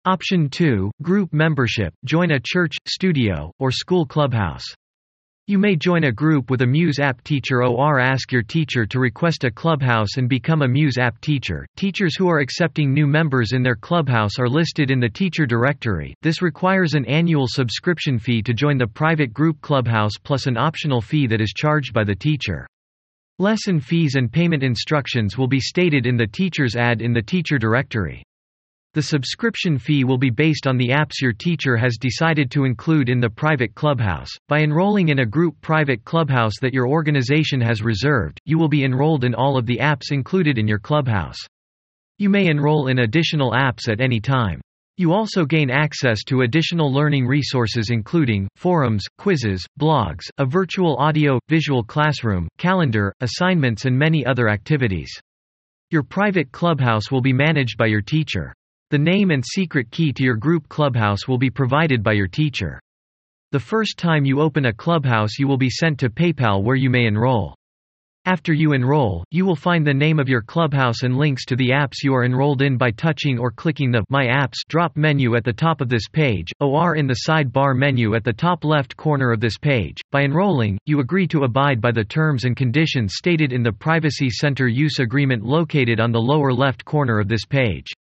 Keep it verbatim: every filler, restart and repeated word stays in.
Option two. Group membership. Join a church, studio, or school clubhouse. You may join a group with a Muse app teacher or ask your teacher to request a clubhouse and become a Muse app teacher. Teachers who are accepting new members in their clubhouse are listed in the teacher directory. This requires an annual subscription fee to join the private group clubhouse plus an optional fee that is charged by the teacher. Lesson fees and payment instructions will be stated in the teacher's ad in the teacher directory. The subscription fee will be based on the apps your teacher has decided to include in the private clubhouse. By enrolling in a group private clubhouse that your organization has reserved, you will be enrolled in all of the apps included in your clubhouse. You may enroll in additional apps at any time. You also gain access to additional learning resources including forums, quizzes, blogs, a virtual audio-visual classroom, calendar, assignments and many other activities. Your private clubhouse will be managed by your teacher. The name and secret key to your group clubhouse will be provided by your teacher. The first time you open a clubhouse you will be sent to PayPal where you may enroll. After you enroll, you will find the name of your clubhouse and links to the apps you are enrolled in by touching or clicking the My Apps drop menu at the top of this page, or in the sidebar menu at the top left corner of this page. By enrolling, you agree to abide by the terms and conditions stated in the Privacy Center use agreement located on the lower left corner of this page.